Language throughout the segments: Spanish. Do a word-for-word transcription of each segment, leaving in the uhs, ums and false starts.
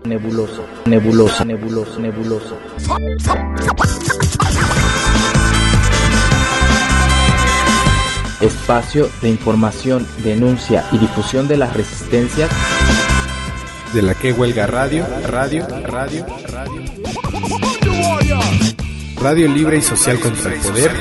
nebuloso, nebuloso, nebuloso, nebuloso. Espacio de información, denuncia y difusión de las resistencias de la que huelga radio, radio, radio, radio. Radio libre y social contra el poder.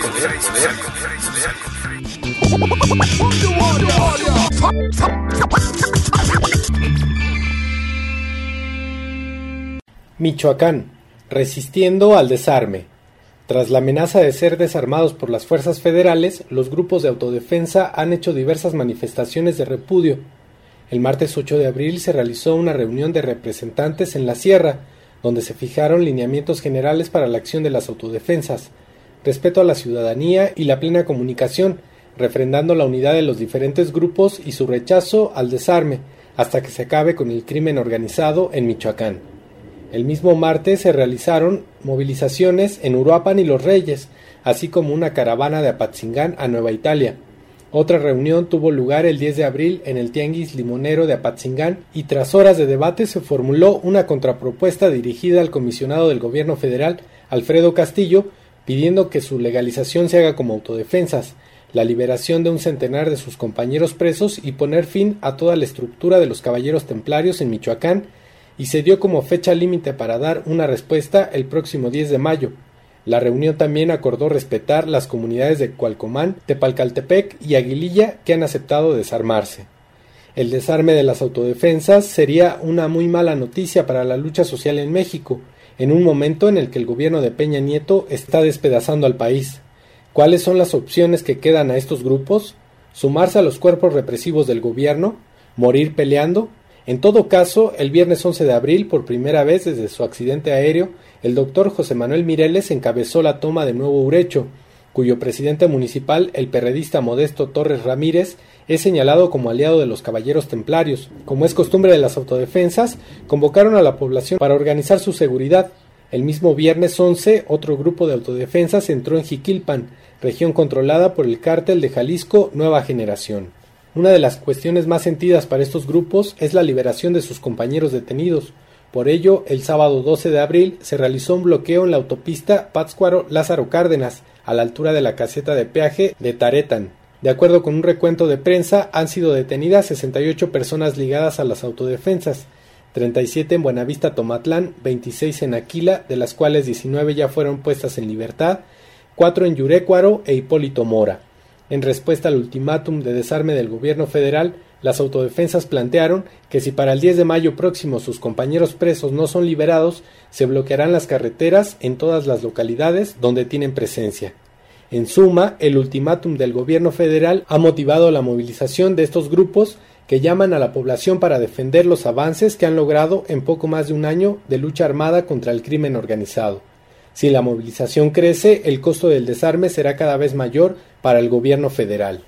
Michoacán, resistiendo al desarme. Tras la amenaza de ser desarmados por las fuerzas federales, los grupos de autodefensa han hecho diversas manifestaciones de repudio. El martes ocho de abril se realizó una reunión de representantes en la Sierra, donde se fijaron lineamientos generales para la acción de las autodefensas, respeto a la ciudadanía y la plena comunicación, refrendando la unidad de los diferentes grupos y su rechazo al desarme, hasta que se acabe con el crimen organizado en Michoacán. El mismo martes se realizaron movilizaciones en Uruapan y Los Reyes, así como una caravana de Apatzingán a Nueva Italia. Otra reunión tuvo lugar el diez de abril en el Tianguis Limonero de Apatzingán y tras horas de debate se formuló una contrapropuesta dirigida al comisionado del gobierno federal, Alfredo Castillo, pidiendo que su legalización se haga como autodefensas, la liberación de un centenar de sus compañeros presos y poner fin a toda la estructura de los caballeros templarios en Michoacán, y se dio como fecha límite para dar una respuesta el próximo diez de mayo. La reunión también acordó respetar las comunidades de Cualcomán, Tepalcaltepec y Aguililla que han aceptado desarmarse. El desarme de las autodefensas sería una muy mala noticia para la lucha social en México, en un momento en el que el gobierno de Peña Nieto está despedazando al país. ¿Cuáles son las opciones que quedan a estos grupos? ¿Sumarse a los cuerpos represivos del gobierno? ¿Morir peleando? En todo caso, el viernes once de abril, por primera vez desde su accidente aéreo, el doctor José Manuel Mireles encabezó la toma de Nuevo Urecho, cuyo presidente municipal, el perredista Modesto Torres Ramírez, es señalado como aliado de los caballeros templarios. Como es costumbre de las autodefensas, convocaron a la población para organizar su seguridad. El mismo viernes once, otro grupo de autodefensas entró en Jiquilpan, región controlada por el cártel de Jalisco Nueva Generación. Una de las cuestiones más sentidas para estos grupos es la liberación de sus compañeros detenidos. Por ello, el sábado doce de abril se realizó un bloqueo en la autopista Pátzcuaro-Lázaro Cárdenas, a la altura de la caseta de peaje de Taretan. De acuerdo con un recuento de prensa, han sido detenidas sesenta y ocho personas ligadas a las autodefensas, treinta y siete en Buenavista Tomatlán, veintiséis en Aquila, de las cuales diecinueve ya fueron puestas en libertad, cuatro en Yurécuaro e Hipólito Mora. En respuesta al ultimátum de desarme del gobierno federal, las autodefensas plantearon que si para el diez de mayo próximo sus compañeros presos no son liberados, se bloquearán las carreteras en todas las localidades donde tienen presencia. En suma, el ultimátum del gobierno federal ha motivado la movilización de estos grupos que llaman a la población para defender los avances que han logrado en poco más de un año de lucha armada contra el crimen organizado. Si la movilización crece, el costo del desarme será cada vez mayor para el gobierno federal.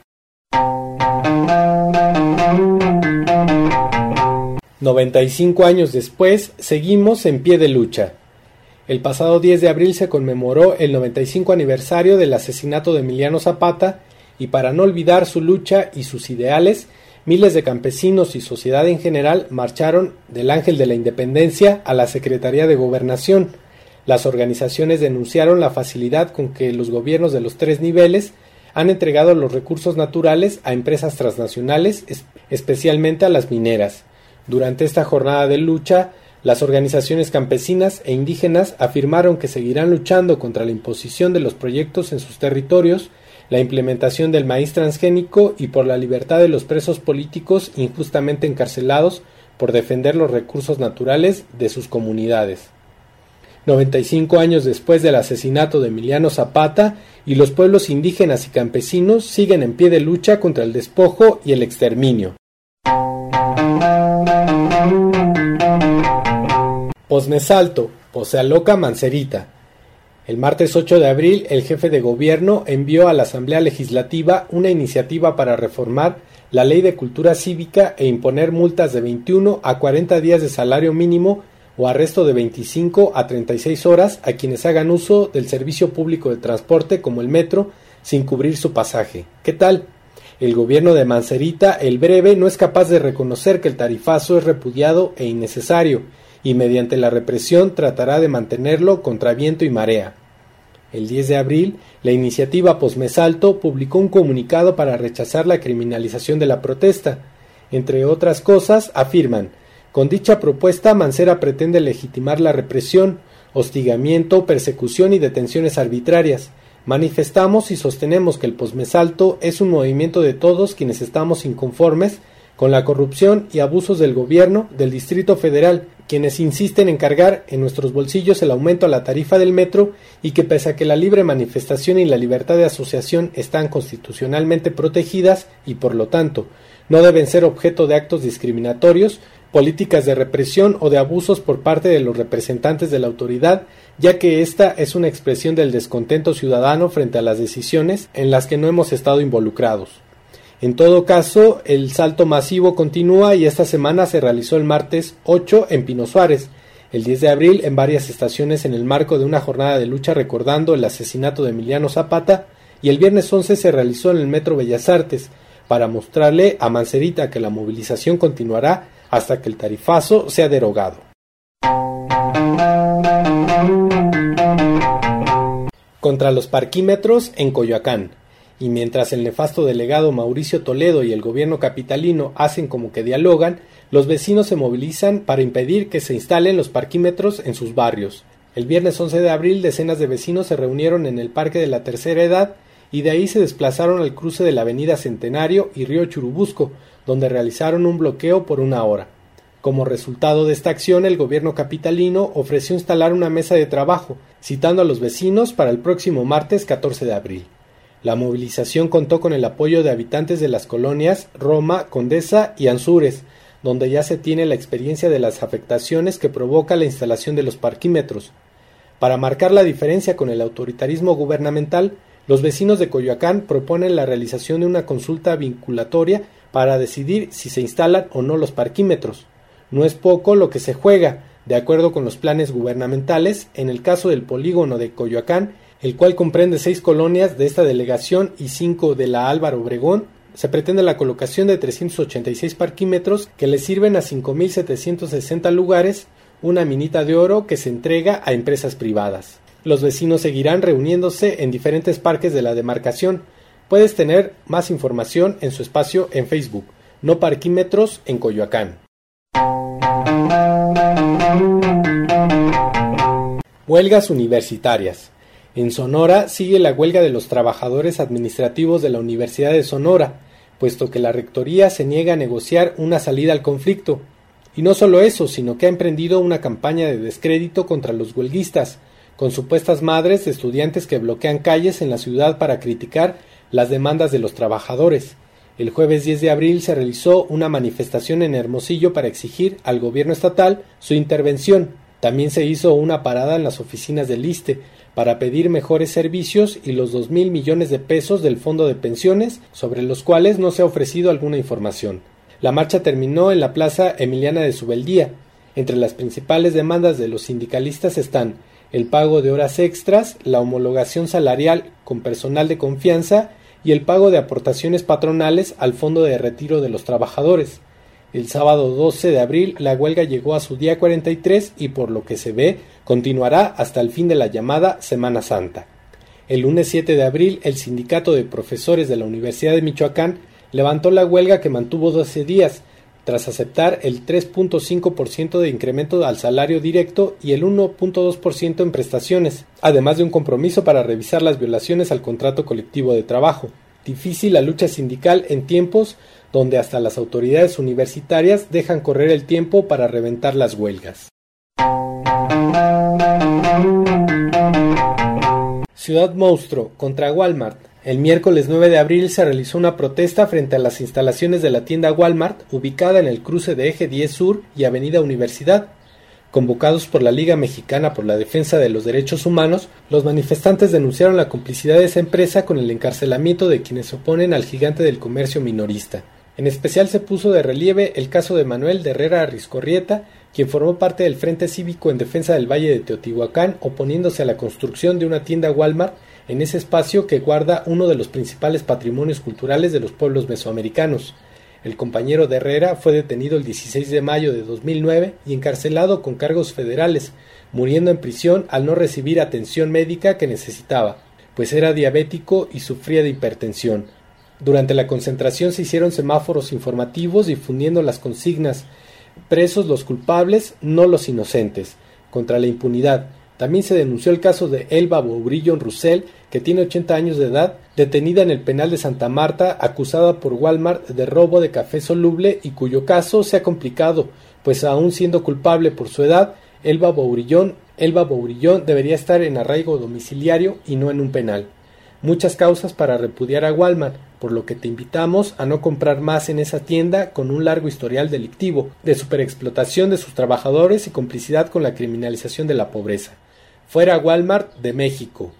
noventa y cinco años después, seguimos en pie de lucha. El pasado diez de abril se conmemoró el noventa y cinco aniversario del asesinato de Emiliano Zapata y para no olvidar su lucha y sus ideales, miles de campesinos y sociedad en general marcharon del Ángel de la Independencia a la Secretaría de Gobernación. Las organizaciones denunciaron la facilidad con que los gobiernos de los tres niveles han entregado los recursos naturales a empresas transnacionales, especialmente a las mineras. Durante esta jornada de lucha, las organizaciones campesinas e indígenas afirmaron que seguirán luchando contra la imposición de los proyectos en sus territorios, la implementación del maíz transgénico y por la libertad de los presos políticos injustamente encarcelados por defender los recursos naturales de sus comunidades. noventa y cinco años después del asesinato de Emiliano Zapata, y los pueblos indígenas y campesinos siguen en pie de lucha contra el despojo y el exterminio. Posmesalto, Posealoca Mancerita. El martes ocho de abril, el jefe de gobierno envió a la Asamblea Legislativa una iniciativa para reformar la Ley de Cultura Cívica e imponer multas de veintiuno a cuarenta días de salario mínimo o arresto de veinticinco a treinta y seis horas a quienes hagan uso del servicio público de transporte como el metro sin cubrir su pasaje. ¿Qué tal? El gobierno de Mancerita, el breve, no es capaz de reconocer que el tarifazo es repudiado e innecesario y mediante la represión tratará de mantenerlo contra viento y marea. El diez de abril, la iniciativa Posmesalto publicó un comunicado para rechazar la criminalización de la protesta. Entre otras cosas, afirman: con dicha propuesta, Mancera pretende legitimar la represión, hostigamiento, persecución y detenciones arbitrarias. Manifestamos y sostenemos que el Posmesalto es un movimiento de todos quienes estamos inconformes con la corrupción y abusos del gobierno del Distrito Federal, quienes insisten en cargar en nuestros bolsillos el aumento a la tarifa del metro y que pese a que la libre manifestación y la libertad de asociación están constitucionalmente protegidas y por lo tanto no deben ser objeto de actos discriminatorios, políticas de represión o de abusos por parte de los representantes de la autoridad, ya que esta es una expresión del descontento ciudadano frente a las decisiones en las que no hemos estado involucrados. En todo caso, el salto masivo continúa y esta semana se realizó el martes ocho en Pino Suárez, el diez de abril en varias estaciones en el marco de una jornada de lucha recordando el asesinato de Emiliano Zapata, y el viernes once se realizó en el Metro Bellas Artes para mostrarle a Mancerita que la movilización continuará hasta que el tarifazo sea derogado. Contra los parquímetros en Coyoacán. Y mientras el nefasto delegado Mauricio Toledo y el gobierno capitalino hacen como que dialogan, los vecinos se movilizan para impedir que se instalen los parquímetros en sus barrios. El viernes once de abril, decenas de vecinos se reunieron en el Parque de la Tercera Edad y de ahí se desplazaron al cruce de la Avenida Centenario y Río Churubusco, donde realizaron un bloqueo por una hora. Como resultado de esta acción, el gobierno capitalino ofreció instalar una mesa de trabajo, citando a los vecinos para el próximo martes catorce de abril. La movilización contó con el apoyo de habitantes de las colonias Roma, Condesa y Anzures, donde ya se tiene la experiencia de las afectaciones que provoca la instalación de los parquímetros. Para marcar la diferencia con el autoritarismo gubernamental, los vecinos de Coyoacán proponen la realización de una consulta vinculatoria para decidir si se instalan o no los parquímetros. No es poco lo que se juega, de acuerdo con los planes gubernamentales, en el caso del polígono de Coyoacán, el cual comprende seis colonias de esta delegación y cinco de la Álvaro Obregón, se pretende la colocación de trescientos ochenta y seis parquímetros que le sirven a cinco mil setecientos sesenta lugares, una minita de oro que se entrega a empresas privadas. Los vecinos seguirán reuniéndose en diferentes parques de la demarcación. Puedes tener más información en su espacio en Facebook, No Parquímetros en Coyoacán. Huelgas universitarias. En Sonora sigue la huelga de los trabajadores administrativos de la Universidad de Sonora, puesto que la rectoría se niega a negociar una salida al conflicto. Y no solo eso, sino que ha emprendido una campaña de descrédito contra los huelguistas, con supuestas madres de estudiantes que bloquean calles en la ciudad para criticar las demandas de los trabajadores. El jueves diez de abril se realizó una manifestación en Hermosillo para exigir al gobierno estatal su intervención. También se hizo una parada en las oficinas del ISSSTE para pedir mejores servicios y los dos mil millones de pesos del fondo de pensiones, sobre los cuales no se ha ofrecido alguna información. La marcha terminó en la Plaza Emiliana de Subeldía. Entre las principales demandas de los sindicalistas están el pago de horas extras, la homologación salarial con personal de confianza y el pago de aportaciones patronales al fondo de retiro de los trabajadores. El sábado doce de abril la huelga llegó a su día cuarenta y tres y por lo que se ve continuará hasta el fin de la llamada Semana Santa. El lunes siete de abril el sindicato de profesores de la Universidad de Michoacán levantó la huelga que mantuvo doce días, tras aceptar el tres punto cinco por ciento de incremento al salario directo y el uno punto dos por ciento en prestaciones, además de un compromiso para revisar las violaciones al contrato colectivo de trabajo. Difícil la lucha sindical en tiempos donde hasta las autoridades universitarias dejan correr el tiempo para reventar las huelgas. Ciudad Monstruo contra Walmart. El miércoles nueve de abril se realizó una protesta frente a las instalaciones de la tienda Walmart, ubicada en el cruce de Eje diez Sur y Avenida Universidad. Convocados por la Liga Mexicana por la Defensa de los Derechos Humanos, los manifestantes denunciaron la complicidad de esa empresa con el encarcelamiento de quienes se oponen al gigante del comercio minorista. En especial se puso de relieve el caso de Manuel de Herrera Riscorrieta, quien formó parte del Frente Cívico en defensa del Valle de Teotihuacán, oponiéndose a la construcción de una tienda Walmart en ese espacio que guarda uno de los principales patrimonios culturales de los pueblos mesoamericanos. El compañero de Herrera fue detenido el dieciséis de mayo de dos mil nueve y encarcelado con cargos federales, muriendo en prisión al no recibir atención médica que necesitaba, pues era diabético y sufría de hipertensión. Durante la concentración se hicieron semáforos informativos difundiendo las consignas: presos los culpables, no los inocentes, contra la impunidad. También se denunció el caso de Elba Bourillon Roussel, que tiene ochenta años de edad, detenida en el penal de Santa Marta, acusada por Walmart de robo de café soluble y cuyo caso se ha complicado, pues aún siendo culpable por su edad, Elba Bourillon, Elba Bourillon debería estar en arraigo domiciliario y no en un penal. Muchas causas para repudiar a Walmart, por lo que te invitamos a no comprar más en esa tienda con un largo historial delictivo, de superexplotación de sus trabajadores y complicidad con la criminalización de la pobreza. Fuera Walmart de México.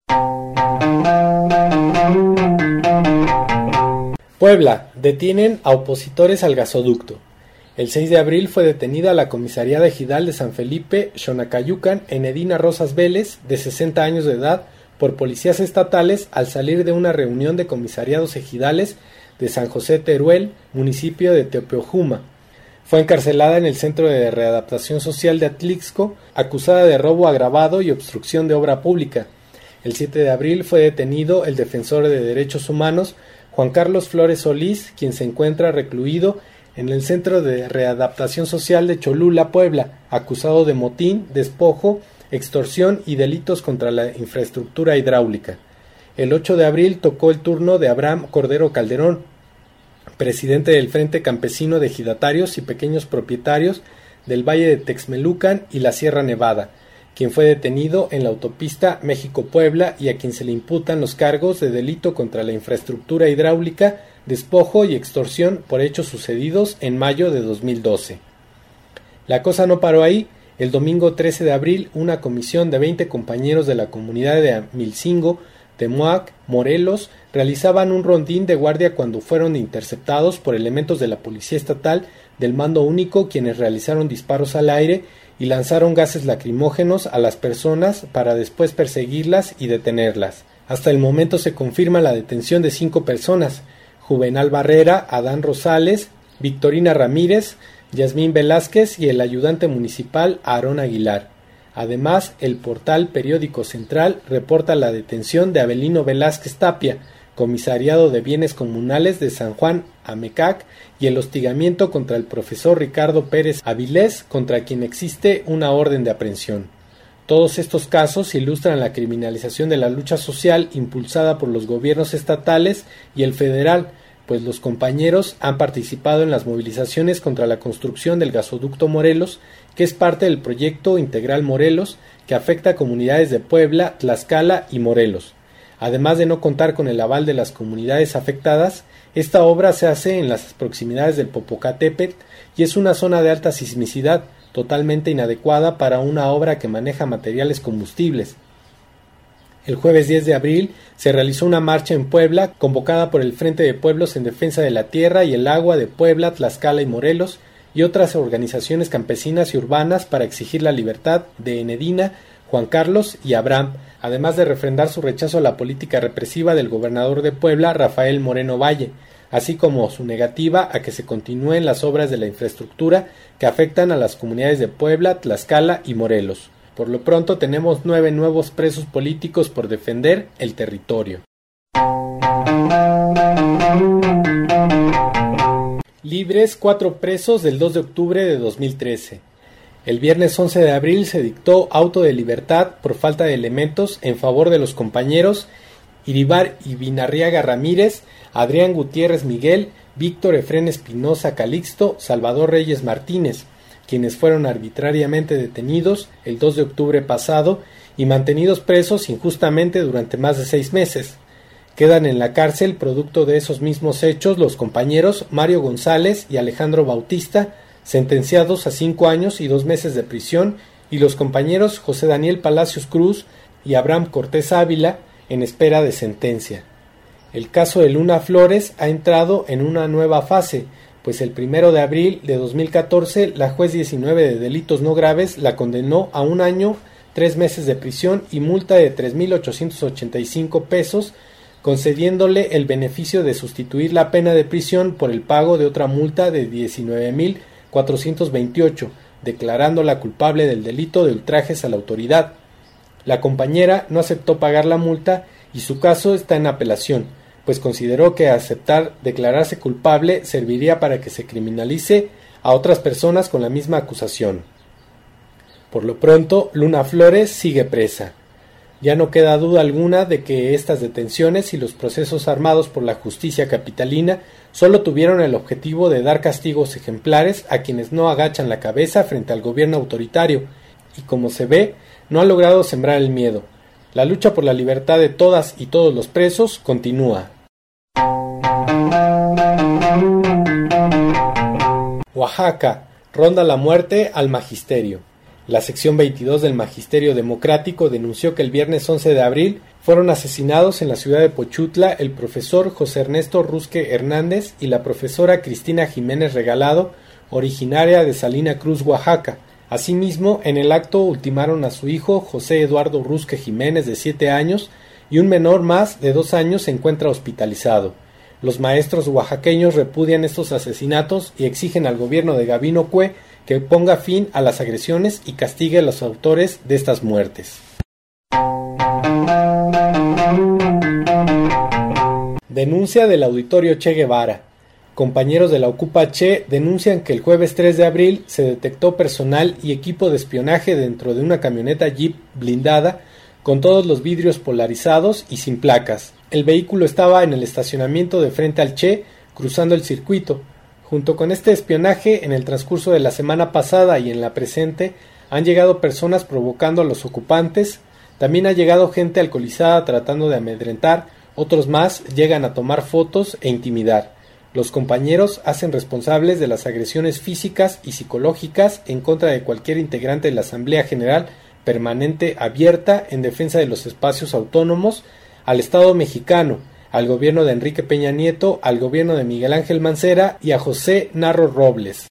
Puebla. Detienen a opositores al gasoducto. El seis de abril fue detenida la comisaría de Ejidal de San Felipe, Xonacayucan, Enedina Rosas Vélez, de sesenta años de edad, por policías estatales al salir de una reunión de comisariados ejidales de San José Teruel, municipio de Teopeojuma. Fue encarcelada en el Centro de Readaptación Social de Atlixco, acusada de robo agravado y obstrucción de obra pública. El siete de abril fue detenido el defensor de derechos humanos, Juan Carlos Flores Solís, quien se encuentra recluido en el Centro de Readaptación Social de Cholula, Puebla, acusado de motín, despojo, extorsión y delitos contra la infraestructura hidráulica. El ocho de abril tocó el turno de Abraham Cordero Calderón, presidente del Frente Campesino de Ejidatarios y Pequeños Propietarios del Valle de Texmelucan y la Sierra Nevada, quien fue detenido en la autopista México-Puebla y a quien se le imputan los cargos de delito contra la infraestructura hidráulica, despojo y extorsión por hechos sucedidos en mayo de dos mil doce. La cosa no paró ahí. El domingo trece de abril, una comisión de veinte compañeros de la comunidad de Amilcingo, Temuac, Morelos, realizaban un rondín de guardia cuando fueron interceptados por elementos de la Policía Estatal del Mando Único, quienes realizaron disparos al aire y lanzaron gases lacrimógenos a las personas para después perseguirlas y detenerlas. Hasta el momento se confirma la detención de cinco personas: Juvenal Barrera, Adán Rosales, Victorina Ramírez, Yasmín Velázquez y el ayudante municipal Aarón Aguilar. Además, el portal Periódico Central reporta la detención de Avelino Velázquez Tapia, comisariado de bienes comunales de San Juan Amecac, y el hostigamiento contra el profesor Ricardo Pérez Avilés, contra quien existe una orden de aprehensión. Todos estos casos ilustran la criminalización de la lucha social impulsada por los gobiernos estatales y el federal, pues los compañeros han participado en las movilizaciones contra la construcción del gasoducto Morelos, que es parte del proyecto Integral Morelos, que afecta a comunidades de Puebla, Tlaxcala y Morelos. Además de no contar con el aval de las comunidades afectadas, esta obra se hace en las proximidades del Popocatépetl y es una zona de alta sismicidad, totalmente inadecuada para una obra que maneja materiales combustibles. El jueves diez de abril se realizó una marcha en Puebla convocada por el Frente de Pueblos en Defensa de la Tierra y el Agua de Puebla, Tlaxcala y Morelos y otras organizaciones campesinas y urbanas para exigir la libertad de Enedina, Juan Carlos y Abraham, además de refrendar su rechazo a la política represiva del gobernador de Puebla, Rafael Moreno Valle, así como su negativa a que se continúen las obras de la infraestructura que afectan a las comunidades de Puebla, Tlaxcala y Morelos. Por lo pronto tenemos nueve nuevos presos políticos por defender el territorio. Libres cuatro presos del dos de octubre de dos mil trece. El viernes once de abril se dictó auto de libertad por falta de elementos en favor de los compañeros Iribar Ibinarriaga Ramírez, Adrián Gutiérrez Miguel, Víctor Efrén Espinosa Calixto, Salvador Reyes Martínez, quienes fueron arbitrariamente detenidos el dos de octubre pasado y mantenidos presos injustamente durante más de seis meses. Quedan en la cárcel, producto de esos mismos hechos, los compañeros Mario González y Alejandro Bautista, sentenciados a cinco años y dos meses de prisión, y los compañeros José Daniel Palacios Cruz y Abraham Cortés Ávila, en espera de sentencia. El caso de Luna Flores ha entrado en una nueva fase, pues el primero de abril de dos mil catorce la juez diecinueve de delitos no graves la condenó a un año, tres meses de prisión y multa de tres mil ochocientos ochenta y cinco pesos, concediéndole el beneficio de sustituir la pena de prisión por el pago de otra multa de diecinueve mil cuatrocientos veintiocho, declarándola culpable del delito de ultrajes a la autoridad. La compañera no aceptó pagar la multa y su caso está en apelación, pues consideró que aceptar declararse culpable serviría para que se criminalice a otras personas con la misma acusación. Por lo pronto, Luna Flores sigue presa. Ya no queda duda alguna de que estas detenciones y los procesos armados por la justicia capitalina solo tuvieron el objetivo de dar castigos ejemplares a quienes no agachan la cabeza frente al gobierno autoritario, y como se ve, no ha logrado sembrar el miedo. La lucha por la libertad de todas y todos los presos continúa. Oaxaca, ronda la muerte al magisterio. La sección veintidós del Magisterio Democrático denunció que el viernes once de abril fueron asesinados en la ciudad de Pochutla el profesor José Ernesto Rusque Hernández y la profesora Cristina Jiménez Regalado, originaria de Salina Cruz, Oaxaca. Asimismo, en el acto ultimaron a su hijo José Eduardo Rusque Jiménez, de siete años, y un menor más de dos años se encuentra hospitalizado. Los maestros oaxaqueños repudian estos asesinatos y exigen al gobierno de Gabino Cue que ponga fin a las agresiones y castigue a los autores de estas muertes. Denuncia del Auditorio Che Guevara. Compañeros de la Ocupa Che denuncian que el jueves tres de abril se detectó personal y equipo de espionaje dentro de una camioneta Jeep blindada con todos los vidrios polarizados y sin placas. El vehículo estaba en el estacionamiento de frente al Che, cruzando el circuito. Junto con este espionaje, en el transcurso de la semana pasada y en la presente, han llegado personas provocando a los ocupantes, también ha llegado gente alcoholizada tratando de amedrentar, otros más llegan a tomar fotos e intimidar. Los compañeros hacen responsables de las agresiones físicas y psicológicas en contra de cualquier integrante de la Asamblea General Permanente Abierta en defensa de los espacios autónomos, al Estado mexicano, al gobierno de Enrique Peña Nieto, al gobierno de Miguel Ángel Mancera y a José Narro Robles.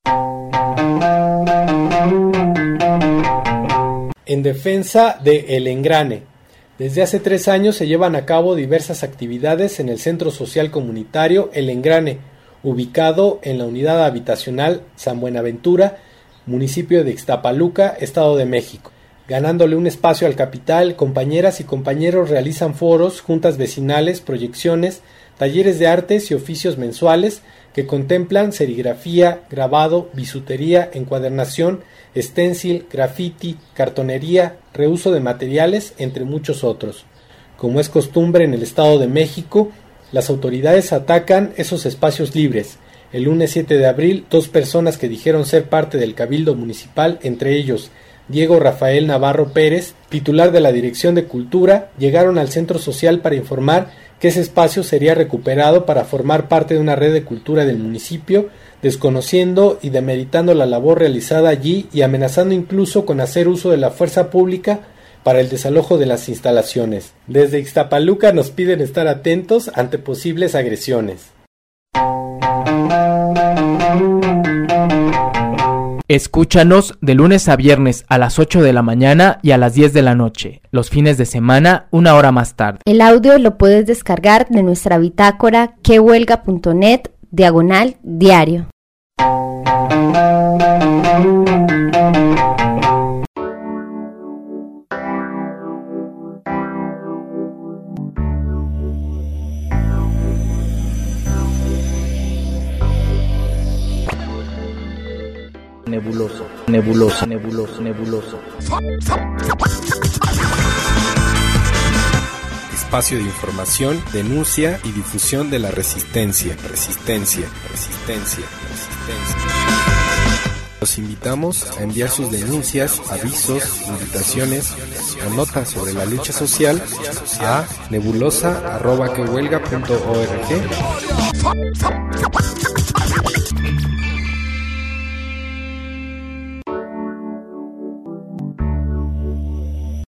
En defensa de El Engrane. Desde hace tres años se llevan a cabo diversas actividades en el Centro Social Comunitario El Engrane, ubicado en la unidad habitacional San Buenaventura, municipio de Ixtapaluca, Estado de México. Ganándole un espacio al capital, compañeras y compañeros realizan foros, juntas vecinales, proyecciones, talleres de artes y oficios mensuales que contemplan serigrafía, grabado, bisutería, encuadernación, stencil, graffiti, cartonería, reuso de materiales, entre muchos otros. Como es costumbre en el Estado de México, las autoridades atacan esos espacios libres. El lunes siete de abril, dos personas que dijeron ser parte del Cabildo Municipal, entre ellos Diego Rafael Navarro Pérez, titular de la Dirección de Cultura, llegaron al centro social para informar que ese espacio sería recuperado para formar parte de una red de cultura del municipio, desconociendo y demeritando la labor realizada allí y amenazando incluso con hacer uso de la fuerza pública para el desalojo de las instalaciones. Desde Ixtapaluca nos piden estar atentos ante posibles agresiones. Escúchanos de lunes a viernes a las ocho de la mañana y a las diez de la noche. Los fines de semana, una hora más tarde. El audio lo puedes descargar de nuestra bitácora quehuelga punto net diagonal diario. Nebuloso, nebuloso, nebuloso, nebuloso. Espacio de información, denuncia y difusión de la resistencia, resistencia, resistencia, resistencia. Los invitamos a enviar sus denuncias, avisos, invitaciones o notas sobre la lucha social a nebulosa arroba quehuelga punto org.